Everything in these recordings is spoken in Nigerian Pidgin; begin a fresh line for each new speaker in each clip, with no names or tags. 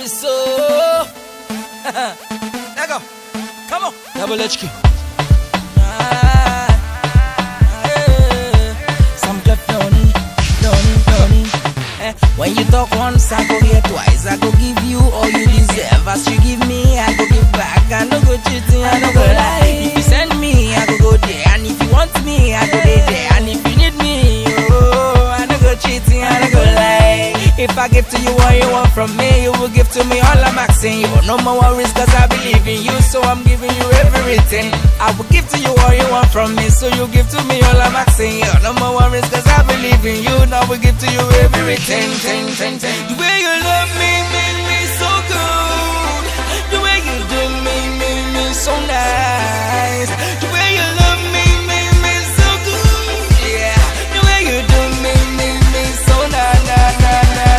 be so. Let go. Come on. Double HQ. Some club Donny. When you talk once, I go hear twice. I go give you all you deserve. As you give me, I go give back. I no go cheating, I no go lie. If you send me, I go there. And if you want me, I go there. And if you need me, oh, I no go cheating, I no go lie. If I give to you all you want from me, you will give to me all I'm asking you. No more worries cause I believe in you, so I'm giving you everything. I will give to you all you want from me, so you give to me all I'm asking you. No more worries cause I believe in you, now we give to you everything. The way you love me, make me so good. The way you do me so nice. The way you love me, make me so good. Yeah, the way you do me so nice.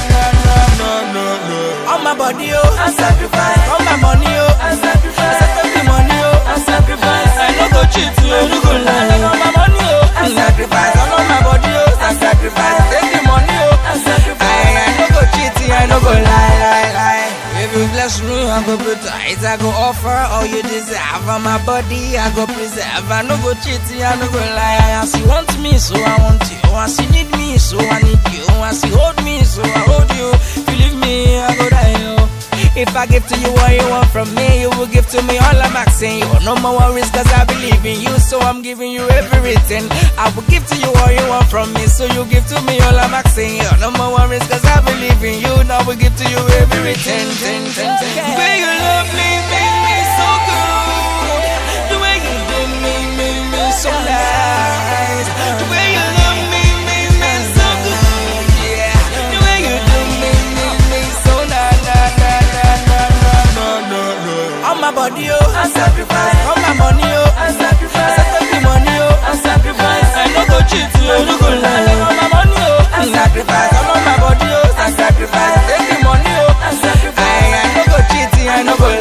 On my body, oh, I sacrifice. On my money, oh, I sacrifice. I take the money, oh, I sacrifice. I no go cheat, I no go lie. On my money, oh, I sacrifice. On my body, oh, I sacrifice. Take the money, oh, I sacrifice. I no go cheat, I no go lie. If you bless me, I go protect. I go offer all you deserve. On my body, I go preserve. I no go cheat, I no go lie. As you want me, so I want you. As you need me, so I need you. As you hold me, so I hold you. If you leave me, I go die. If I give to you all you want from me, you will give to me all I'm asking you. No more worries cause I believe in you, so I'm giving you everything. I will give to you all you want from me, so you give to me all I'm asking you. No more worries cause I believe in you, now we give to you everything. The way you love me, make me so good. The way you do me so nice. The way you love me, make me so good. Yeah, the way you do me so nice. On my body, oh, I sacrifice. On my money, oh, I sacrifice. I take the money, oh, I sacrifice. I no go cheat, I no go lie. On my money, oh, I sacrifice. On my body, oh, I sacrifice. Take the money, oh, I sacrifice. I no go cheat, I no go